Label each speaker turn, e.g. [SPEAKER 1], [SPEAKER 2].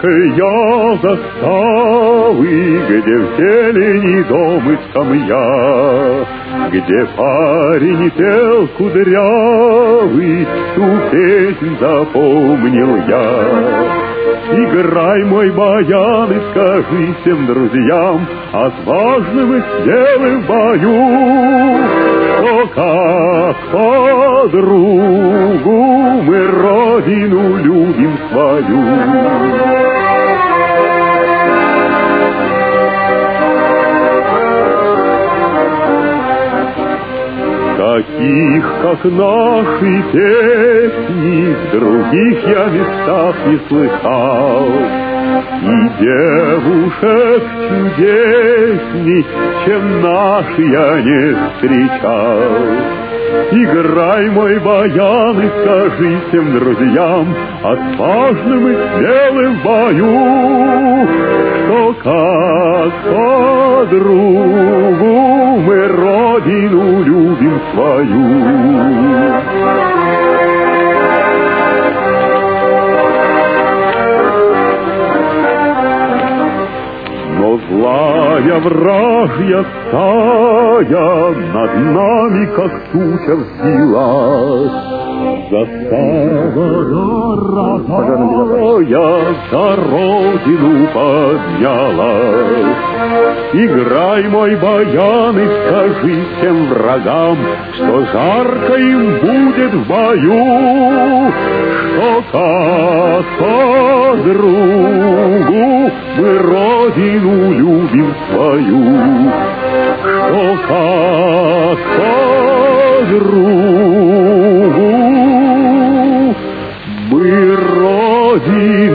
[SPEAKER 1] я заставы, где в зелени дом и скамья, где парень пел кудрявый, ту песнь запомнил я. Играй, мой баян, и скажи всем друзьям, отважным и смелым в бою, что как подругу мы родину любим свою. Таких, как наши песни, в других я местах не слыхал. И девушек чудесней, чем наши, я не встречал. Играй, мой баян, и скажи всем друзьям, отважным и смелым в бою, что как подругу мы родину любим свою. Но злая вражья стая над нами, как туча, взвилась. Застава дорогая за родину поднялась. Играй, мой баян, и скажи всем врагам, что жарко им будет в бою, что как подругу мы родину любим свою, что как подругу мы родину